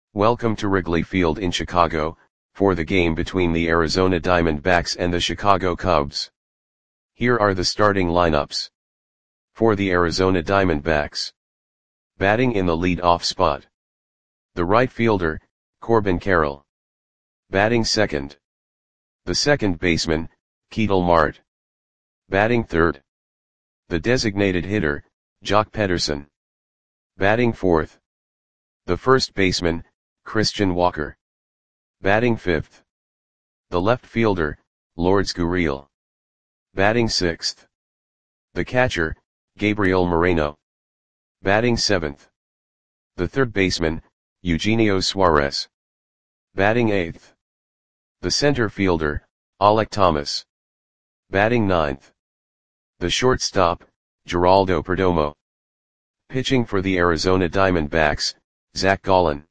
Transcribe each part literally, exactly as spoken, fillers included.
Welcome to Wrigley Field in Chicago, for the game between the Arizona Diamondbacks and the Chicago Cubs. Here are the starting lineups. For the Arizona Diamondbacks. Batting in the lead-off spot. The right fielder, Corbin Carroll. Batting second. The second baseman, Ketel Marte. Batting third. The designated hitter, Joc Pederson. Batting fourth. The first baseman, Christian Walker. Batting fifth. The left fielder, Lourdes Gurriel. Batting sixth. The catcher, Gabriel Moreno. Batting seventh. The third baseman, Eugenio Suarez. Batting eighth. The center fielder, Alek Thomas. Batting ninth. The shortstop, Geraldo Perdomo. Pitching for the Arizona Diamondbacks, Zach Gallen.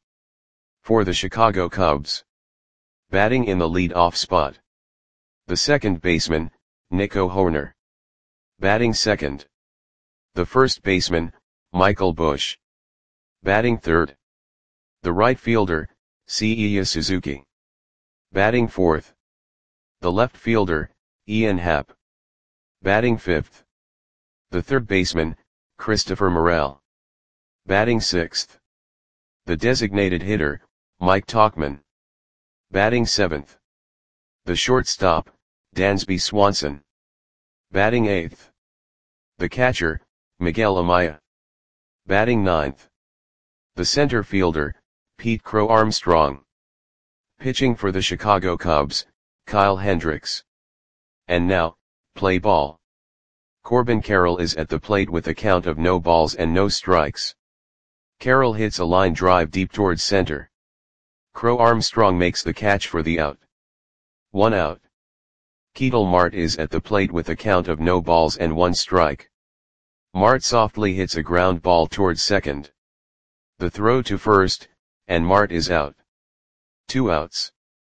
For the Chicago Cubs. Batting in the lead-off spot. The second baseman, Nico Hoerner. Batting second. The first baseman, Michael Busch. Batting third. The right fielder, Seiya Suzuki. Batting fourth. The left fielder, Ian Happ. Batting fifth. The third baseman, Christopher Morel. Batting sixth. The designated hitter, Mike Tauchman. Batting seventh. The shortstop, Dansby Swanson. Batting eighth. The catcher, Miguel Amaya. Batting ninth. The center fielder, Pete Crow Armstrong. Pitching for the Chicago Cubs, Kyle Hendricks. And now, play ball. Corbin Carroll is at the plate with a count of no balls and no strikes. Carroll hits a line drive deep towards center. Crow Armstrong makes the catch for the out. One out. Ketel Marte is at the plate with a count of no balls and one strike. Marte softly hits a ground ball towards second. The throw to first, and Marte is out. Two outs.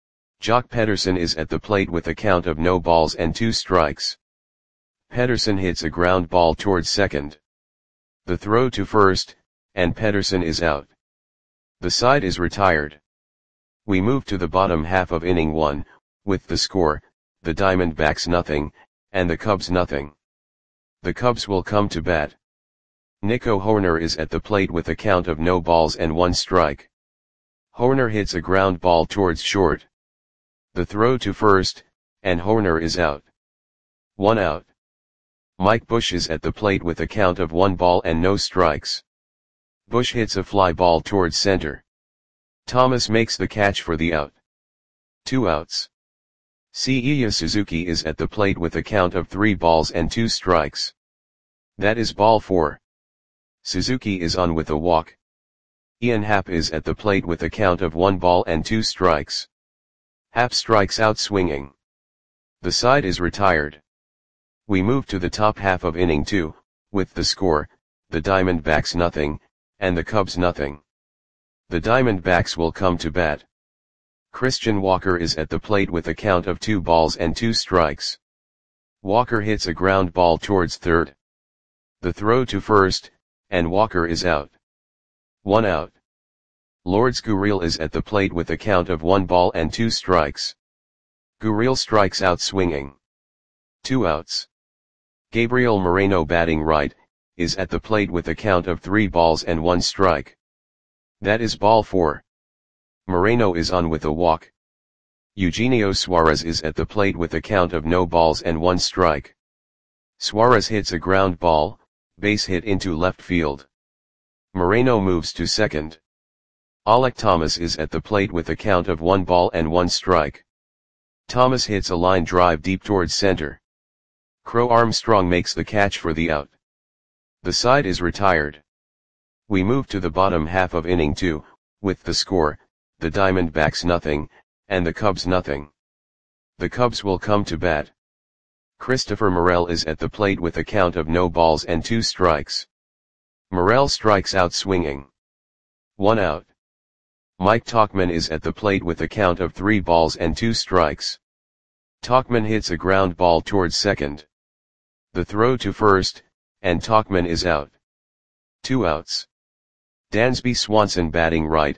Joc Pederson is at the plate with a count of no balls and two strikes. Pederson hits a ground ball towards second. The throw to first, and Pederson is out. The side is retired. We move to the bottom half of inning one, with the score, the Diamondbacks nothing, and the Cubs nothing. The Cubs will come to bat. Nico Hoerner is at the plate with a count of no balls and one strike. Hoerner hits a ground ball towards short. The throw to first, and Hoerner is out. One out. Mike Busch is at the plate with a count of one ball and no strikes. Busch hits a fly ball towards center. Thomas makes the catch for the out. Two outs. Seiya Suzuki is at the plate with a count of three balls and two strikes. That is ball four. Suzuki is on with a walk. Ian Happ is at the plate with a count of one ball and two strikes. Happ strikes out swinging. The side is retired. We move to the top half of inning two, with the score, the Diamondbacks nothing, and the Cubs nothing. The Diamondbacks will come to bat. Christian Walker is at the plate with a count of two balls and two strikes. Walker hits a ground ball towards third. The throw to first, and Walker is out. One out. Lourdes Gurriel is at the plate with a count of one ball and two strikes. Gurriel strikes out swinging. Two outs. Gabriel Moreno, batting right, is at the plate with a count of three balls and one strike. That is ball four. Moreno is on with a walk. Eugenio Suarez is at the plate with a count of no balls and one strike. Suarez hits a ground ball, base hit into left field. Moreno moves to second. Alek Thomas is at the plate with a count of one ball and one strike. Thomas hits a line drive deep towards center. Crow Armstrong makes the catch for the out. The side is retired. We move to the bottom half of inning two, with the score, the Diamondbacks nothing, and the Cubs nothing. The Cubs will come to bat. Christopher Morel is at the plate with a count of no balls and two strikes. Morel strikes out swinging. One out. Mike Tauchman is at the plate with a count of three balls and two strikes. Tauchman hits a ground ball towards second. The throw to first, and Tauchman is out. Two outs. Dansby Swanson, batting right,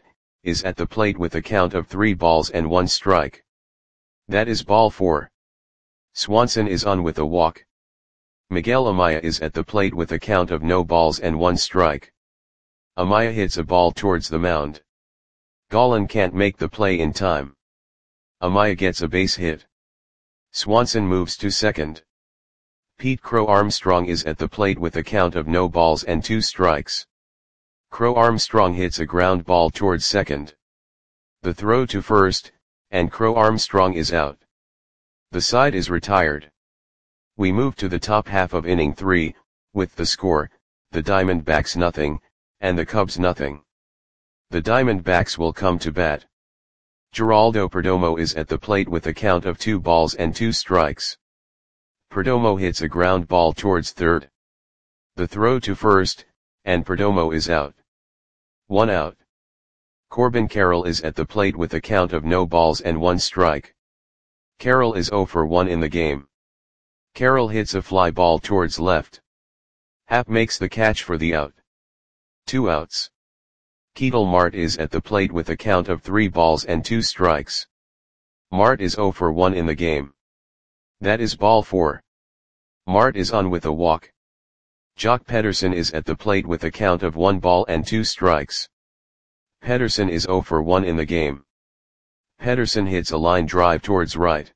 is at the plate with a count of three balls and one strike. That is ball four. Swanson is on with a walk. Miguel Amaya is at the plate with a count of no balls and one strike. Amaya hits a ball towards the mound. Gallen can't make the play in time. Amaya gets a base hit. Swanson moves to second. Pete Crow Armstrong is at the plate with a count of no balls and two strikes. Crow Armstrong hits a ground ball towards second. The throw to first, and Crow Armstrong is out. The side is retired. We move to the top half of inning three, with the score, the Diamondbacks nothing, and the Cubs nothing. The Diamondbacks will come to bat. Geraldo Perdomo is at the plate with a count of two balls and two strikes. Perdomo hits a ground ball towards third. The throw to first, and Perdomo is out. One out. Corbin Carroll is at the plate with a count of no balls and one strike. Carroll is oh for one in the game. Carroll hits a fly ball towards left. Happ makes the catch for the out. Two outs. Ketel Marte is at the plate with a count of three balls and two strikes. Marte is oh for one in the game. That is ball four. Marte is on with a walk. Jock Pederson is at the plate with a count of one ball and two strikes. Pederson is oh for one in the game. Pederson hits a line drive towards right.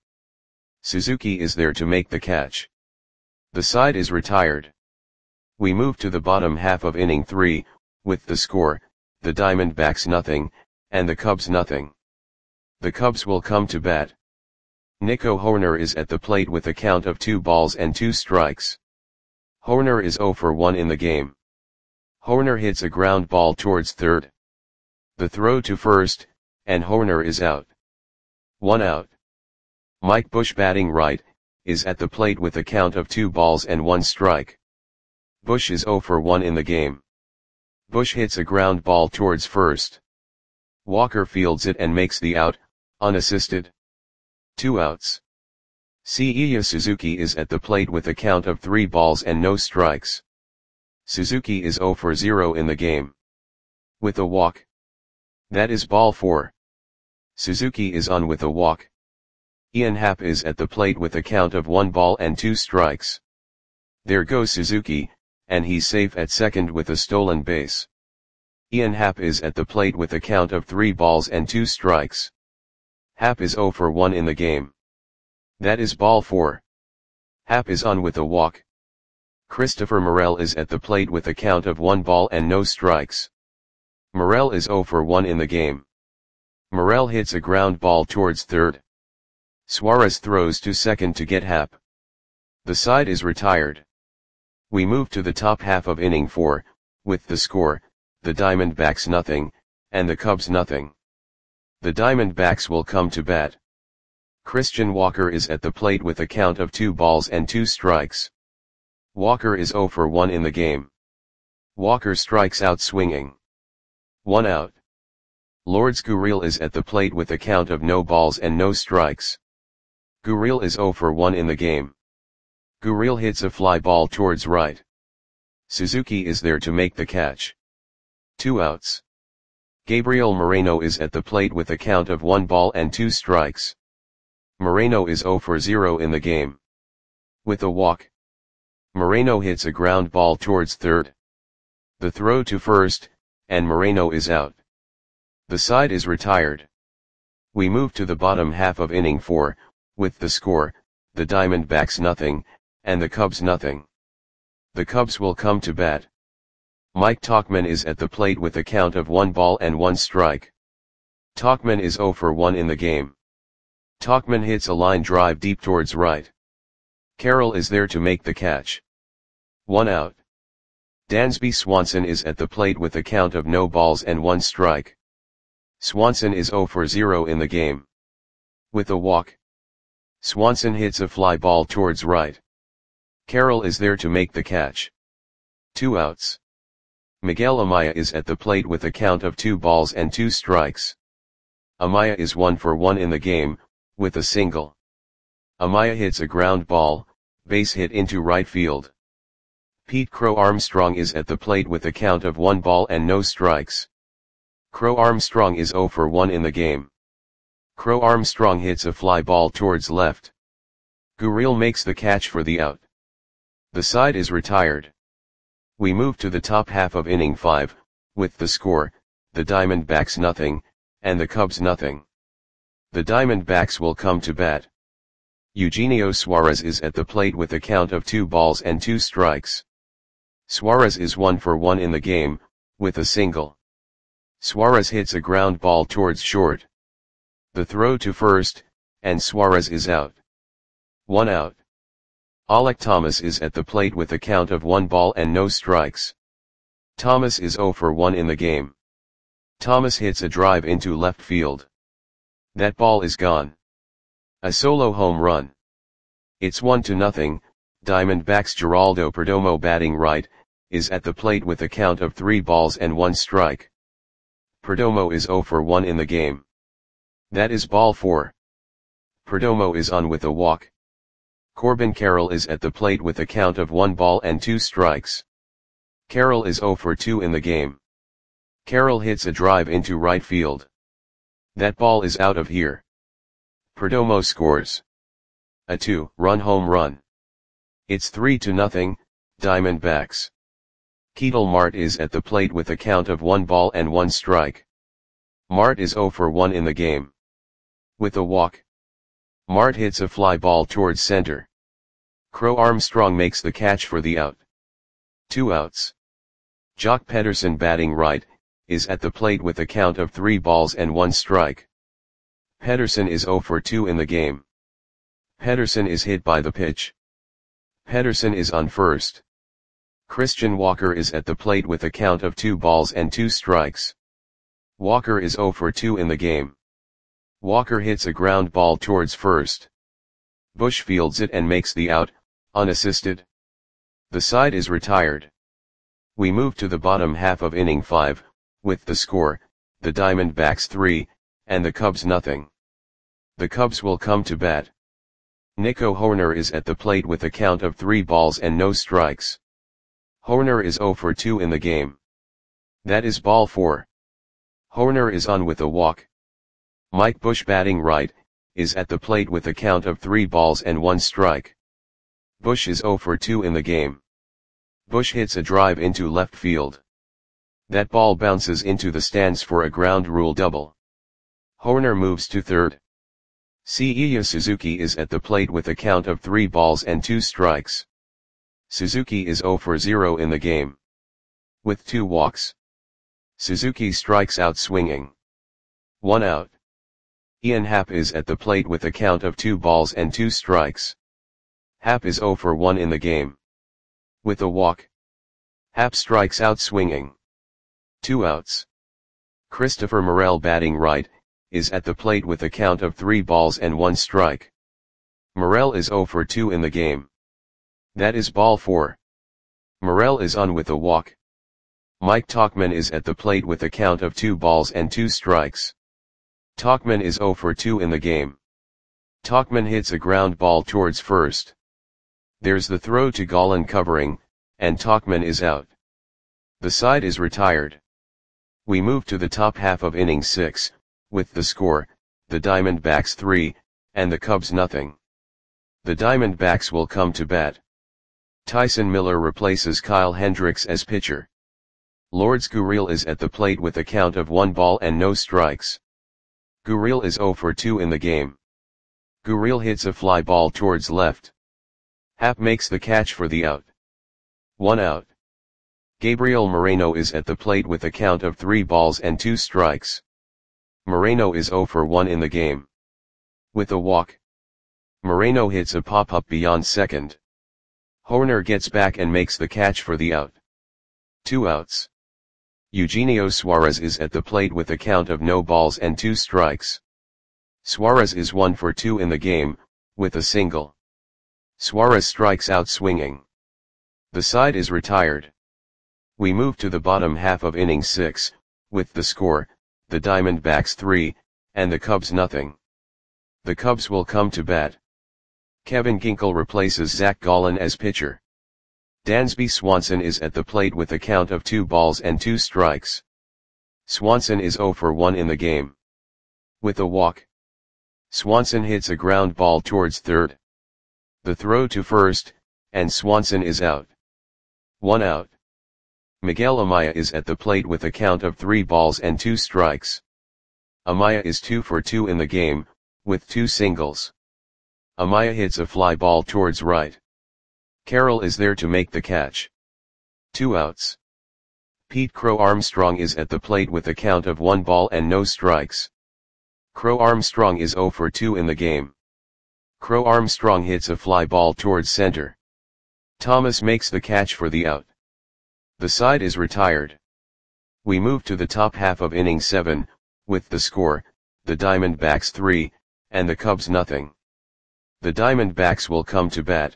Suzuki is there to make the catch. The side is retired. We move to the bottom half of inning three, with the score, the Diamondbacks nothing, and the Cubs nothing. The Cubs will come to bat. Nico Hoerner is at the plate with a count of two balls and two strikes. Hoerner is oh for one in the game. Hoerner hits a ground ball towards third. The throw to first, and Hoerner is out. One out. Mike Bush batting right, is at the plate with a count of two balls and one strike. Bush is oh for one in the game. Bush hits a ground ball towards first. Walker fields it and makes the out, unassisted. Two outs. Seiya Suzuki is at the plate with a count of three balls and no strikes. Suzuki is oh for zero in the game. With a walk. That is ball four. Suzuki is on with a walk. Ian Happ is at the plate with a count of one ball and two strikes. There goes Suzuki, and he's safe at second with a stolen base. Ian Happ is at the plate with a count of three balls and two strikes. Happ is oh for one in the game. That is ball four. Happ is on with a walk. Christopher Morel is at the plate with a count of one ball and no strikes. Morel is oh for one in the game. Morel hits a ground ball towards third. Suarez throws to second to get Happ. The side is retired. We move to the top half of inning four, with the score, the Diamondbacks nothing, and the Cubs nothing. The Diamondbacks will come to bat. Christian Walker is at the plate with a count of two balls and two strikes. Walker is oh for one in the game. Walker strikes out swinging. One out. Lourdes Gurriel is at the plate with a count of no balls and no strikes. Gurriel is oh for one in the game. Gurriel hits a fly ball towards right. Suzuki is there to make the catch. Two outs. Gabriel Moreno is at the plate with a count of one ball and two strikes. Moreno is oh for zero in the game. With a walk. Moreno hits a ground ball towards third. The throw to first, and Moreno is out. The side is retired. We move to the bottom half of inning four, with the score, the Diamondbacks nothing, and the Cubs nothing. The Cubs will come to bat. Mike Tauchman is at the plate with a count of one ball and one strike. Tauchman is oh for one in the game. Tauchman hits a line drive deep towards right. Carroll is there to make the catch. One out. Dansby Swanson is at the plate with a count of no balls and one strike. Swanson is oh for zero in the game. With a walk. Swanson hits a fly ball towards right. Carroll is there to make the catch. Two outs. Miguel Amaya is at the plate with a count of two balls and two strikes. Amaya is one for one in the game, with a single. Amaya hits a ground ball, base hit into right field. Pete Crow Armstrong is at the plate with a count of one ball and no strikes. Crow Armstrong is zero for one in the game. Crow Armstrong hits a fly ball towards left. Gurriel makes the catch for the out. The side is retired. We move to the top half of inning five, with the score, the Diamondbacks nothing, and the Cubs nothing. The Diamondbacks will come to bat. Eugenio Suarez is at the plate with a count of two balls and two strikes. Suarez is one for one in the game, with a single. Suarez hits a ground ball towards short. The throw to first, and Suarez is out. One out. Alek Thomas is at the plate with a count of one ball and no strikes. Thomas is zero for one in the game. Thomas hits a drive into left field. That ball is gone. A solo home run. It's one to nothing. Diamondbacks Geraldo Perdomo, batting right, is at the plate with a count of three balls and one strike. Perdomo is zero for one in the game. That is ball four. Perdomo is on with a walk. Corbin Carroll is at the plate with a count of one ball and two strikes. Carroll is zero for two in the game. Carroll hits a drive into right field. That ball is out of here. Perdomo scores a two-run home run. It's three to nothing, Diamondbacks. Ketel Marte is at the plate with a count of one ball and one strike. Marte is zero for one in the game. With a walk. Marte hits a fly ball towards center. Crow Armstrong makes the catch for the out. Two outs. Jock Pederson, batting right, is at the plate with a count of three balls and one strike. Pederson is zero for two in the game. Pederson is hit by the pitch. Pederson is on first. Christian Walker is at the plate with a count of two balls and two strikes. Walker is zero for two in the game. Walker hits a ground ball towards first. Bush fields it and makes the out, unassisted. The side is retired. We move to the bottom half of inning five, with the score, the Diamondbacks three, and the Cubs nothing. The Cubs will come to bat. Nico Hoerner is at the plate with a count of three balls and no strikes. Hoerner is zero for two in the game. That is ball four. Hoerner is on with a walk. Mike Bush, batting right, is at the plate with a count of three balls and one strike. Bush is zero for two in the game. Bush hits a drive into left field. That ball bounces into the stands for a ground rule double. Hoerner moves to third. Seiya Suzuki is at the plate with a count of three balls and two strikes. Suzuki is zero for zero in the game. With two walks. Suzuki strikes out swinging. One out. Ian Happ is at the plate with a count of two balls and two strikes. Happ is zero for one in the game. With a walk. Happ strikes out swinging. Two outs. Christopher Morel, batting right, is at the plate with a count of three balls and one strike. Morel is zero for two in the game. That is ball four. Morel is on with a walk. Mike Tauchman is at the plate with a count of two balls and two strikes. Tauchman is zero for two in the game. Tauchman hits a ground ball towards first. There's the throw to Gallen covering, and Tauchman is out. The side is retired. We move to the top half of inning six, with the score, the Diamondbacks three, and the Cubs nothing. The Diamondbacks will come to bat. Tyson Miller replaces Kyle Hendricks as pitcher. Lourdes Gurriel is at the plate with a count of one ball and no strikes. Gurriel is zero for two in the game. Gurriel hits a fly ball towards left. Happ makes the catch for the out. One out. Gabriel Moreno is at the plate with a count of three balls and two strikes. Moreno is zero for one in the game. With a walk. Moreno hits a pop-up beyond second. Hoerner gets back and makes the catch for the out. Two outs. Eugenio Suarez is at the plate with a count of no balls and two strikes. Suarez is one for two in the game, with a single. Suarez strikes out swinging. The side is retired. We move to the bottom half of inning six, with the score, the Diamondbacks three, and the Cubs nothing. The Cubs will come to bat. Kevin Ginkel replaces Zach Gallen as pitcher. Dansby Swanson is at the plate with a count of two balls and two strikes. Swanson is zero for one in the game. With a walk, Swanson hits a ground ball towards third. The throw to first, and Swanson is out. One out. Miguel Amaya is at the plate with a count of three balls and two strikes. Amaya is two for two in the game, with two singles. Amaya hits a fly ball towards right. Carroll is there to make the catch. Two outs. Pete Crow Armstrong is at the plate with a count of one ball and no strikes. Crow Armstrong is zero for two in the game. Crow Armstrong hits a fly ball towards center. Thomas makes the catch for the out. The side is retired. We move to the top half of inning seven, with the score, the Diamondbacks three, and the Cubs nothing. The Diamondbacks will come to bat.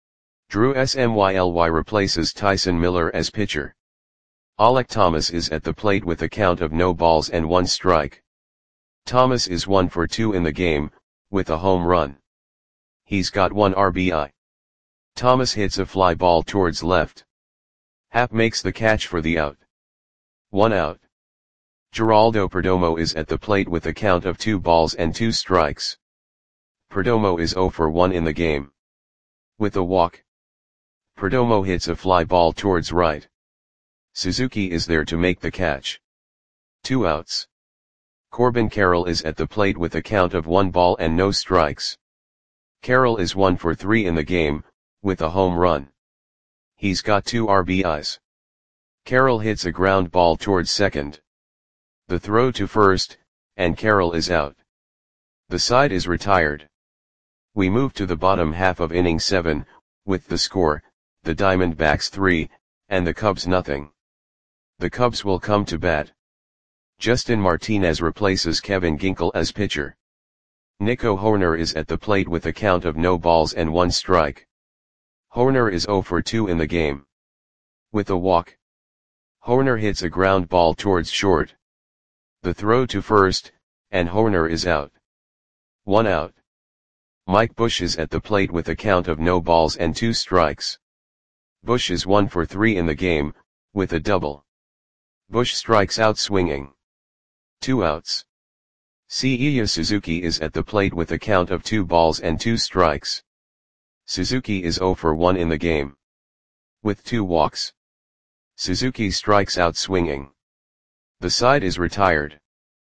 Drew Smyly replaces Tyson Miller as pitcher. Alek Thomas is at the plate with a count of no balls and one strike. Thomas is one for two in the game, with a home run. He's got one R B I. Thomas hits a fly ball towards left. Happ makes the catch for the out. One out. Geraldo Perdomo is at the plate with a count of two balls and two strikes. Perdomo is zero for one in the game. With a walk, Perdomo hits a fly ball towards right. Suzuki is there to make the catch. Two outs. Corbin Carroll is at the plate with a count of one ball and no strikes. Carroll is one for three in the game, with a home run. He's got two R B Is. Carroll hits a ground ball towards second. The throw to first, and Carroll is out. The side is retired. We move to the bottom half of inning seven, with the score, the Diamondbacks three, and the Cubs nothing. The Cubs will come to bat. Justin Martinez replaces Kevin Ginkel as pitcher. Nico Hoerner is at the plate with a count of no balls and one strike. Hoerner is zero for two in the game. With a walk, Hoerner hits a ground ball towards short. The throw to first, and Hoerner is out. One out. Mike Bush is at the plate with a count of no balls and two strikes. Bush is one for three in the game, with a double. Bush strikes out swinging. Two outs. Seiya Suzuki is at the plate with a count of two balls and two strikes. Suzuki is zero for one in the game. With two walks, Suzuki strikes out swinging. The side is retired.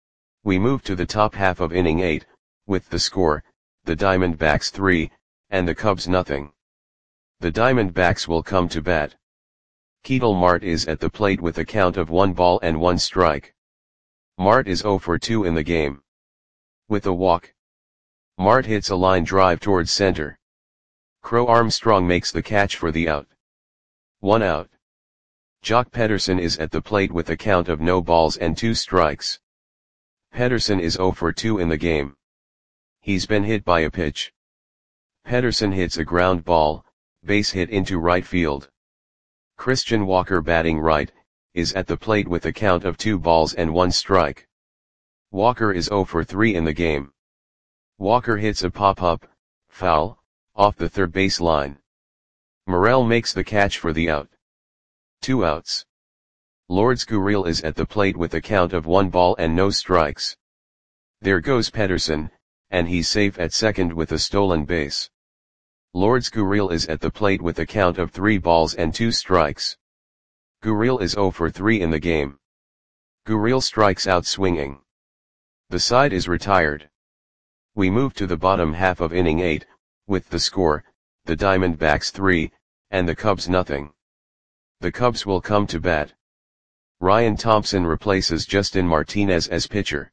We move to the top half of inning eight, with the score, the Diamondbacks three, and the Cubs nothing. The Diamondbacks will come to bat. Ketel Marte is at the plate with a count of one ball and one strike. Marte is zero for two in the game. With a walk, Marte hits a line drive towards center. Crow Armstrong makes the catch for the out. One out. Jock Pederson is at the plate with a count of no balls and two strikes. Pederson is zero for two in the game. He's been hit by a pitch. Pederson hits a ground ball, base hit into right field. Christian Walker, batting right, is at the plate with a count of two balls and one strike. Walker is zero for three in the game. Walker hits a pop-up, foul, off the third base line. Morel makes the catch for the out. Two outs. Lourdes Gurriel is at the plate with a count of one ball and no strikes. There goes Pederson, and he's safe at second with a stolen base. Lourdes Gurriel is at the plate with a count of three balls and two strikes. Gurriel is zero for three in the game. Gurriel strikes out swinging. The side is retired. We move to the bottom half of inning eight, with the score, the Diamondbacks three, and the Cubs nothing. The Cubs will come to bat. Ryan Thompson replaces Justin Martinez as pitcher.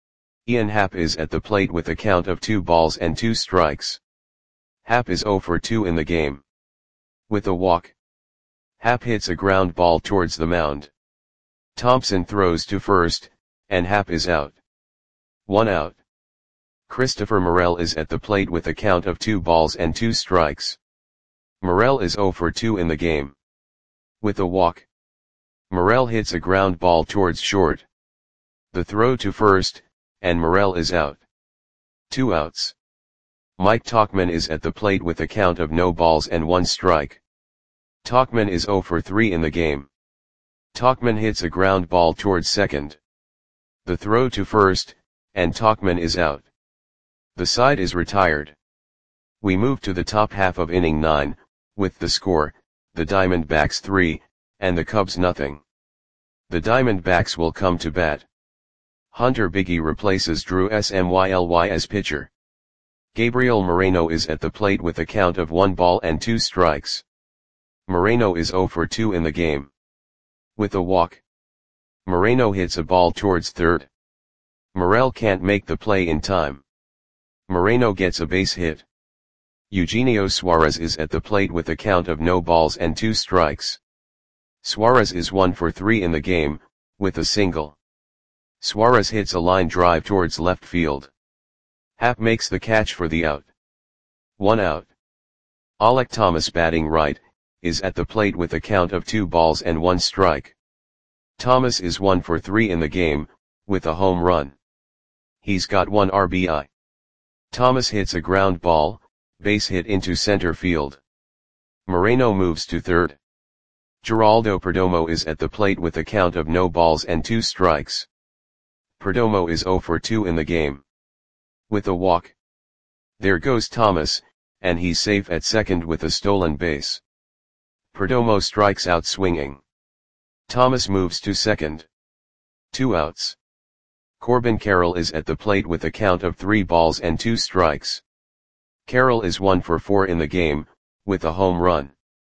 Ian Happ is at the plate with a count of two balls and two strikes. Happ is zero for two in the game. With a walk, Happ hits a ground ball towards the mound. Thompson throws to first, and Happ is out. One out. Christopher Morel is at the plate with a count of two balls and two strikes. Morel is zero for two in the game. With a walk, Morel hits a ground ball towards short. The throw to first, and Morel is out. Two outs. Mike Tauchman is at the plate with a count of no balls and one strike. Tauchman is zero for three in the game. Tauchman hits a ground ball towards second. The throw to first, and Tauchman is out. The side is retired. We move to the top half of inning nine, with the score, the Diamondbacks three, and the Cubs nothing. The Diamondbacks will come to bat. Hunter Biggie replaces Drew Smyly as pitcher. Gabriel Moreno is at the plate with a count of one ball and two strikes. Moreno is zero for two in the game. With a walk, Moreno hits a ball towards third. Morel can't make the play in time. Moreno gets a base hit. Eugenio Suarez is at the plate with a count of no balls and two strikes. Suarez is one for three in the game, with a single. Suarez hits a line drive towards left field. Happ makes the catch for the out. One out. Alek Thomas, batting right, is at the plate with a count of two balls and one strike. Thomas is one for three in the game, with a home run. He's got one R B I. Thomas hits a ground ball, base hit into center field. Moreno moves to third. Geraldo Perdomo is at the plate with a count of no balls and two strikes. Perdomo is zero for two in the game. With a walk. There goes Thomas, and he's safe at second with a stolen base. Perdomo strikes out swinging. Thomas moves to second. Two outs. Corbin Carroll is at the plate with a count of three balls and two strikes. Carroll is one for four in the game, with a home run.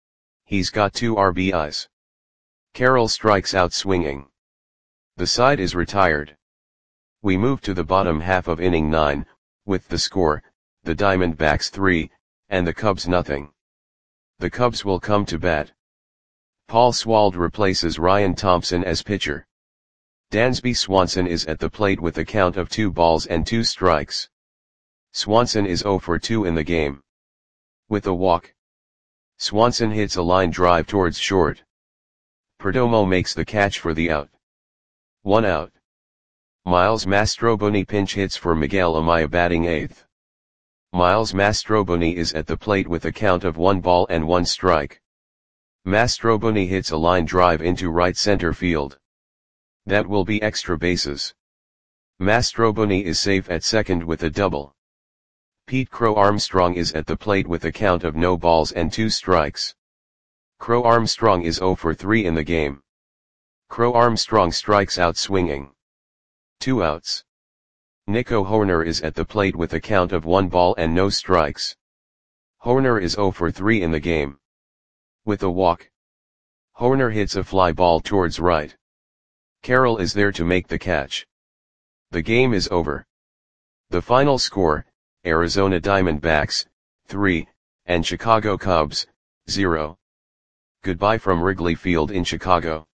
He's got two R B Is. Carroll strikes out swinging. The side is retired. We move to the bottom half of inning nine, with the score, the Diamondbacks three, and the Cubs nothing. The Cubs will come to bat. Paul Swald replaces Ryan Thompson as pitcher. Dansby Swanson is at the plate with a count of two balls and two strikes. Swanson is zero for two in the game. With a walk, Swanson hits a line drive towards short. Perdomo makes the catch for the out. One out. Miles Mastroboni pinch hits for Miguel Amaya, batting eighth. Miles Mastroboni is at the plate with a count of one ball and one strike. Mastroboni hits a line drive into right center field. That will be extra bases. Mastroboni is safe at second with a double. Pete Crow Armstrong is at the plate with a count of no balls and two strikes. Crow Armstrong is zero for three in the game. Crow Armstrong strikes out swinging. Two outs. Nico Hoerner is at the plate with a count of one ball and no strikes. Hoerner is zero for three in the game. With a walk, Hoerner hits a fly ball towards right. Carroll is there to make the catch. The game is over. The final score, Arizona Diamondbacks, three, and Chicago Cubs, zero. Goodbye from Wrigley Field in Chicago.